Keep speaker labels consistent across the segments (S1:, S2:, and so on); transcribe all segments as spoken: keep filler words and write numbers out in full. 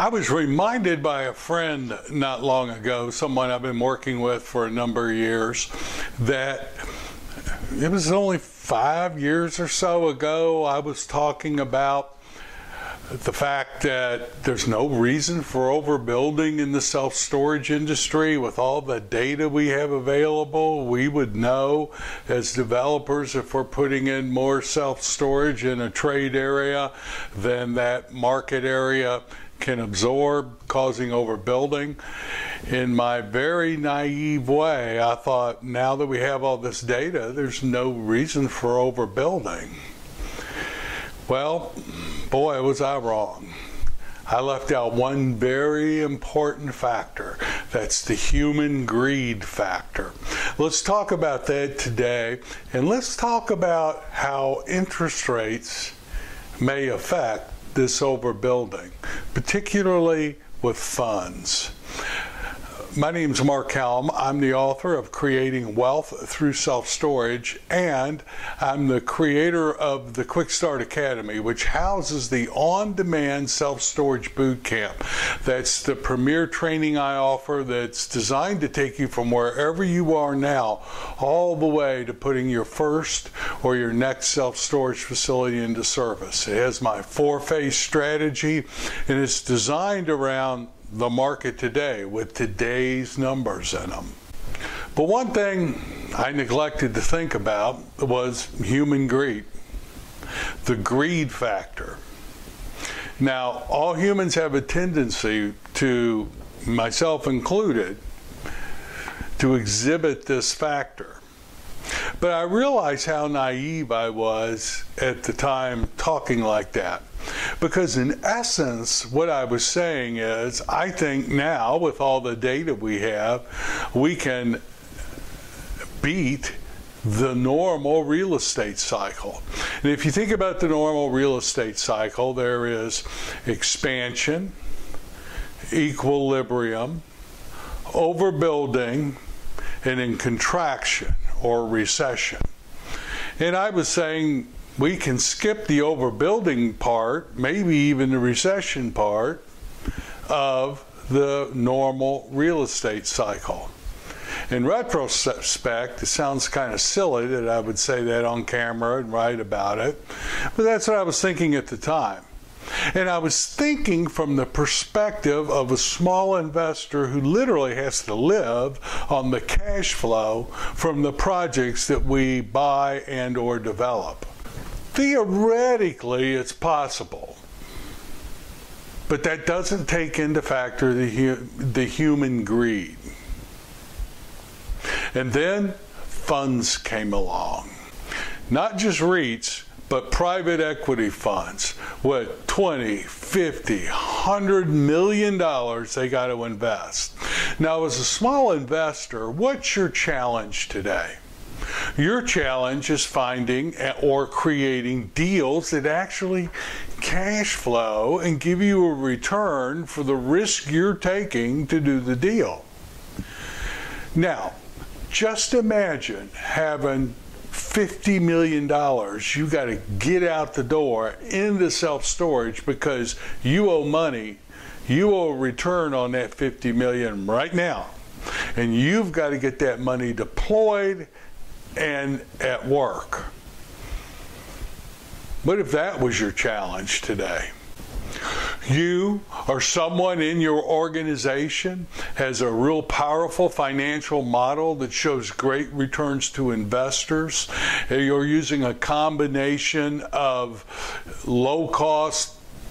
S1: I was reminded by a friend not long ago, someone I've been working with for a number of years, that it was only five years or so ago I was talking about the fact that there's no reason for overbuilding in the self-storage industry. With all the data we have available, we would know as developers if we're putting in more self-storage in a trade area than that market area can absorb, causing overbuilding. In my very naive way, I thought, now that we have all this data, there's no reason for overbuilding. Well, boy, was I wrong. I left out one very important factor. That's the human greed factor. Let's talk about that today, and let's talk about how interest rates may affect this overbuilding, particularly with funds. My name is Mark Halm. I'm the author of Creating Wealth Through Self-Storage, and I'm the creator of the Quick Start Academy, which houses the on-demand self-storage boot camp. That's the premier training I offer that's designed to take you from wherever you are now all the way to putting your first or your next self-storage facility into service. It has my four-phase strategy, and it's designed around the market today with today's numbers in them. But one thing I neglected to think about was human greed, the greed factor. Now, all humans have a tendency to, myself included, to exhibit this factor. But I realized how naive I was at the time talking like that. Because in essence, what I was saying is, I think now, with all the data we have, we can beat the normal real estate cycle. And if you think about the normal real estate cycle, there is expansion, equilibrium, overbuilding, and then contraction or recession. And I was saying, we can skip the overbuilding part, maybe even the recession part of the normal real estate cycle. In retrospect, it sounds kind of silly that I would say that on camera and write about it, but that's what I was thinking at the time. And I was thinking from the perspective of a small investor who literally has to live on the cash flow from the projects that we buy and or develop. Theoretically, it's possible, but that doesn't take into factor the, hu the human greed. And then funds came along. Not just REITs, but private equity funds with twenty, fifty, one hundred million dollars they got to invest. Now, as a small investor, what's your challenge today? Your challenge is finding or creating deals that actually cash flow and give you a return for the risk you're taking to do the deal. Now, just imagine having fifty million dollars you got to get out the door into self-storage because you owe money. You owe a return on that fifty million dollars right now. And you've got to get that money deployed and at work. What if that was your challenge today? You or someone in your organization has a real powerful financial model that shows great returns to investors. You're using a combination of low-cost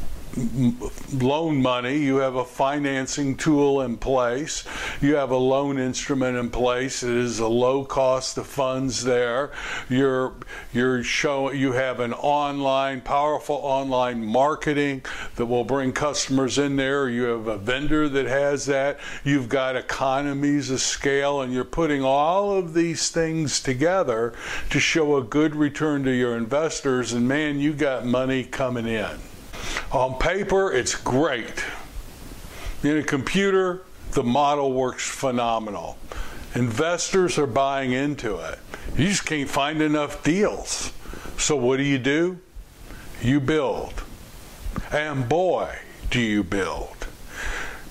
S1: loan money, you have a financing tool in place, you have a loan instrument in place, it is a low cost of funds there, you're you're showing you have an online powerful online marketing that will bring customers in there, you have a vendor that has that, you've got economies of scale, and you're putting all of these things together to show a good return to your investors, and man, you got money coming in. On paper, it's great. In a computer, the model works phenomenal. Investors are buying into it. You just can't find enough deals. So what do you do? You build. And boy, do you build.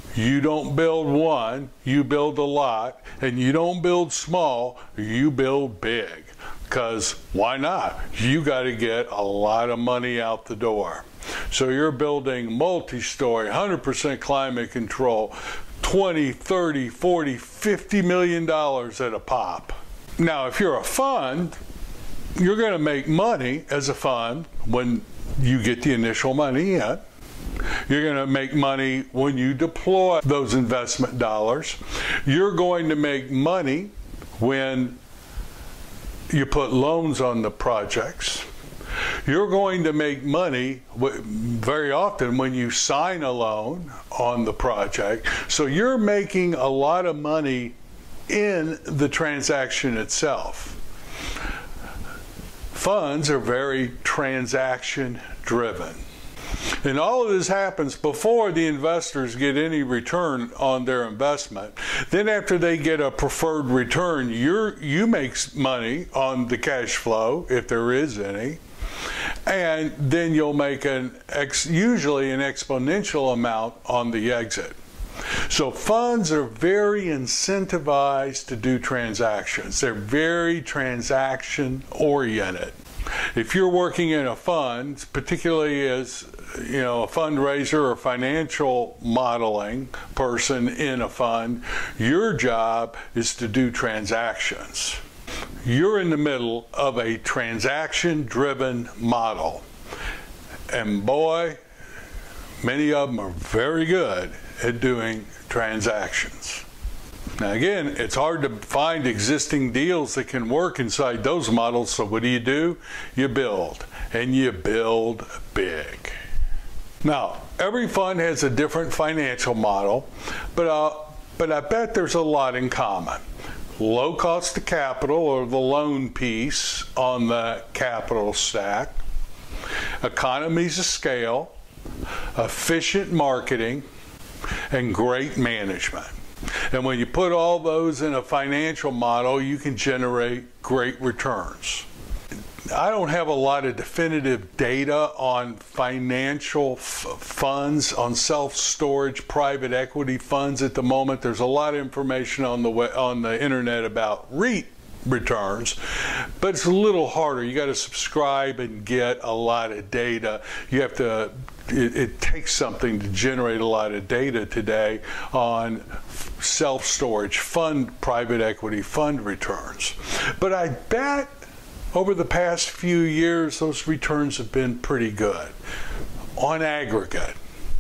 S1: You don't build one, you build a lot, and you don't build small, you build big. Because why not? You got to get a lot of money out the door. So you're building multi-story, one hundred percent climate control, twenty, thirty, forty, fifty million dollars at a pop. Now, if you're a fund, you're going to make money as a fund when you get the initial money in. You're going to make money when you deploy those investment dollars. You're going to make money when you put loans on the projects. You're going to make money very often when you sign a loan on the project. So you're making a lot of money in the transaction itself. Funds are very transaction driven. And all of this happens before the investors get any return on their investment. Then after they get a preferred return, you're, you make money on the cash flow, if there is any. And then you'll make an ex, usually an exponential amount on the exit. So funds are very incentivized to do transactions. They're very transaction oriented. If you're working in a fund, particularly as you know, a fundraiser or financial modeling person in a fund, your job is to do transactions. You're in the middle of a transaction-driven model. And boy, many of them are very good at doing transactions. Now again, it's hard to find existing deals that can work inside those models, so what do you do? You build, and you build big. Now, every fund has a different financial model, but, uh, but I bet there's a lot in common. Low cost of capital, or the loan piece on the capital stack, economies of scale, efficient marketing, and great management. And when you put all those in a financial model, you can generate great returns. I don't have a lot of definitive data on financial f funds, on self-storage private equity funds at the moment. There's a lot of information on the on the internet about REIT returns, but it's a little harder. You got to subscribe and get a lot of data. You have to, it, it takes something to generate a lot of data today on self-storage fund, private equity fund returns. But I bet over the past few years, those returns have been pretty good on aggregate.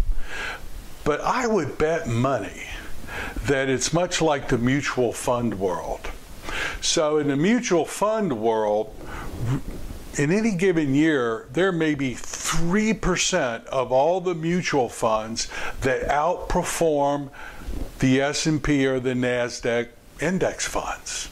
S1: But I would bet money that it's much like the mutual fund world. So in the mutual fund world, in any given year, there may be three percent of all the mutual funds that outperform the S and P or the NASDAQ index funds.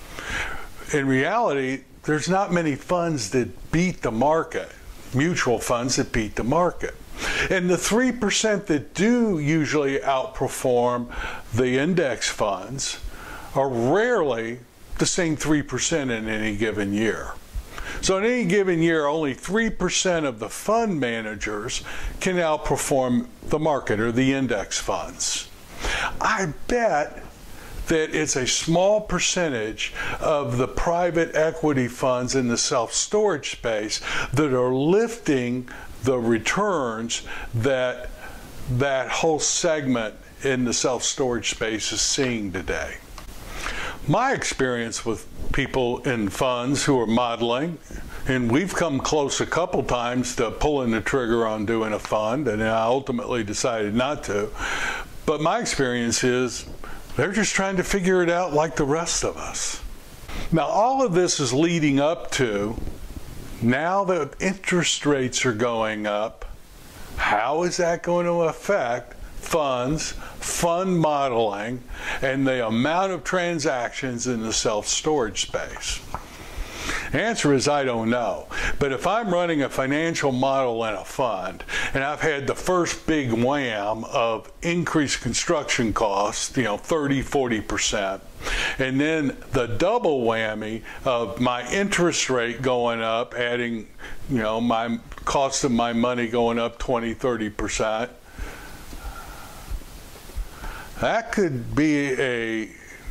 S1: In reality, there's not many funds that beat the market, mutual funds that beat the market. And the three percent that do usually outperform the index funds are rarely the same three percent in any given year. So in any given year, only three percent of the fund managers can outperform the market or the index funds. I bet that it's a small percentage of the private equity funds in the self-storage space that are lifting the returns that that whole segment in the self-storage space is seeing today. My experience with people in funds who are modeling, and we've come close a couple times to pulling the trigger on doing a fund, and I ultimately decided not to, but my experience is they're just trying to figure it out like the rest of us. Now, all of this is leading up to, now that interest rates are going up, how is that going to affect funds, fund modeling, and the amount of transactions in the self-storage space? The answer is I don't know. But if I'm running a financial model in a fund, and I've had the first big wham of increased construction costs, you know, thirty, forty percent, and then the double whammy of my interest rate going up, adding, you know, my cost of my money going up twenty, thirty percent, that could be a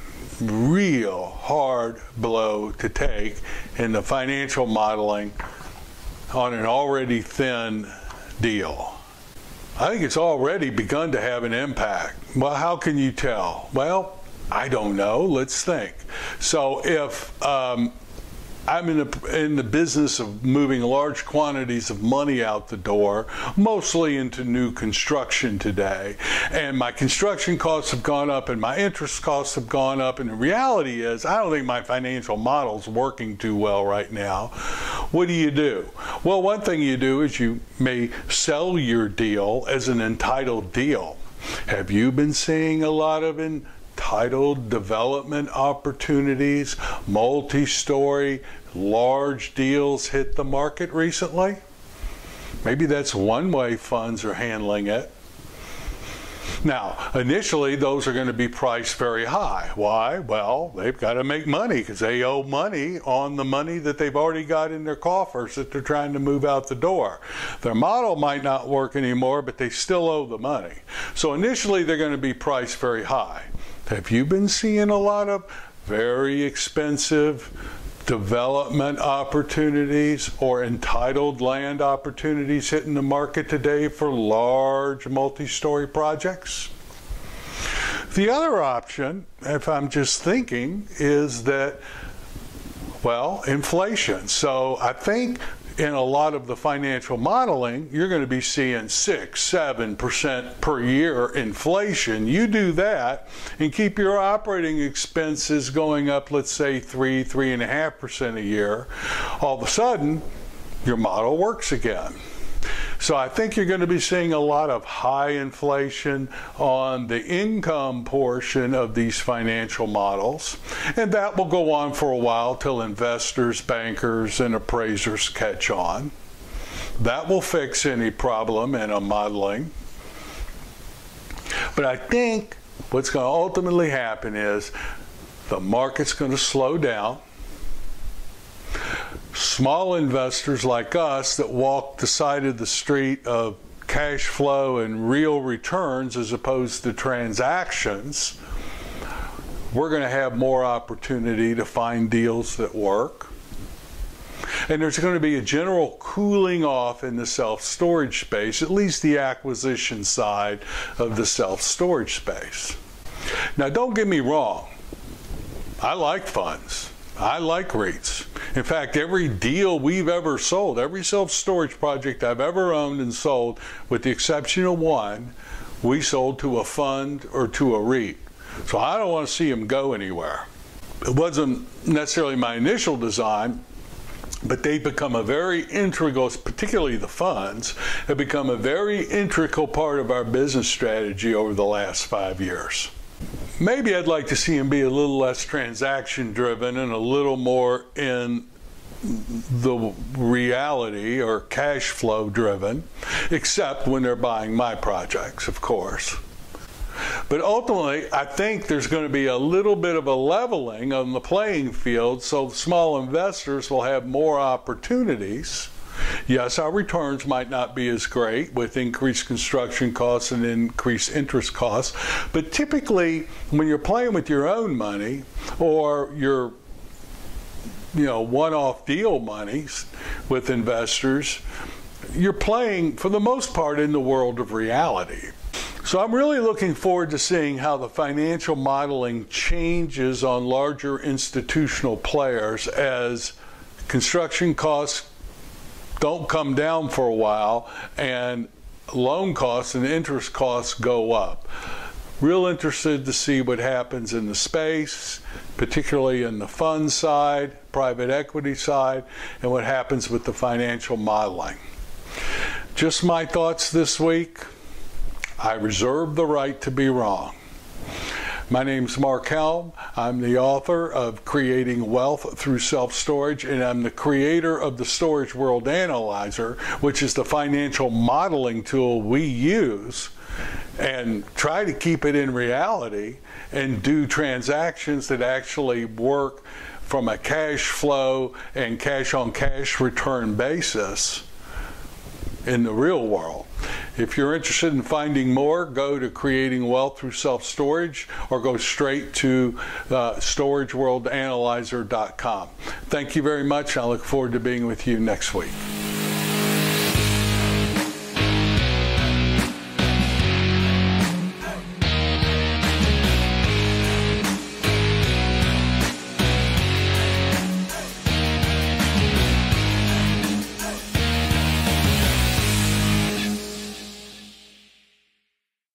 S1: real hard blow to take in the financial modeling on an already thin deal. I think it's already begun to have an impact. Well, how can you tell? Well, I don't know. Let's think. So if um, I'm in the, in the business of moving large quantities of money out the door, mostly into new construction today, and my construction costs have gone up and my interest costs have gone up, and the reality is I don't think my financial model's working too well right now. What do you do? Well, one thing you do is you may sell your deal as an entitled deal. Have you been seeing a lot of entitled development opportunities, multi-story, large deals hit the market recently? Maybe that's one way funds are handling it. Now, initially, those are going to be priced very high. Why? Well, they've got to make money because they owe money on the money that they've already got in their coffers that they're trying to move out the door. Their model might not work anymore, but they still owe the money. So initially, they're going to be priced very high. Have you been seeing a lot of very expensive development opportunities or entitled land opportunities hitting the market today for large multi-story projects? The other option, if I'm just thinking, is that, well, inflation. So I think in a lot of the financial modeling, you're going to be seeing six, seven percent per year inflation. You do that and keep your operating expenses going up, let's say three, three and a half percent a year. All of a sudden, your model works again. So I think you're going to be seeing a lot of high inflation on the income portion of these financial models, and that will go on for a while till investors, bankers, and appraisers catch on. That will fix any problem in a modeling. But I think what's going to ultimately happen is the market's going to slow down. Small investors like us that walk the side of the street of cash flow and real returns as opposed to transactions, we're going to have more opportunity to find deals that work. And there's going to be a general cooling off in the self-storage space, at least the acquisition side of the self-storage space. Now, don't get me wrong. I like funds. I like REITs. In fact, every deal we've ever sold, every self-storage project I've ever owned and sold, with the exception of one, we sold to a fund or to a REIT. So I don't want to see them go anywhere. It wasn't necessarily my initial design, but they've become a very integral, particularly the funds, have become a very integral part of our business strategy over the last five years. Maybe I'd like to see them be a little less transaction driven and a little more in the reality or cash flow driven, except when they're buying my projects, of course. But ultimately, I think there's going to be a little bit of a leveling on the playing field, so small investors will have more opportunities. Yes, our returns might not be as great with increased construction costs and increased interest costs, but typically when you're playing with your own money or your you know, one-off deal monies with investors, you're playing for the most part in the world of reality. So I'm really looking forward to seeing how the financial modeling changes on larger institutional players as construction costs don't come down for a while and loan costs and interest costs go up. Real interested to see what happens in the space, particularly in the fund side, private equity side, and what happens with the financial modeling. Just my thoughts this week. I reserve the right to be wrong. My name's Mark Helm. I'm the author of Creating Wealth Through Self-Storage, and I'm the creator of the Storage World Analyzer, which is the financial modeling tool we use and try to keep it in reality and do transactions that actually work from a cash flow and cash on cash return basis in the real world. If you're interested in finding more, go to Creating Wealth Through Self-Storage or go straight to uh, storage world analyzer dot com. Thank you very much. I look forward to being with you next week.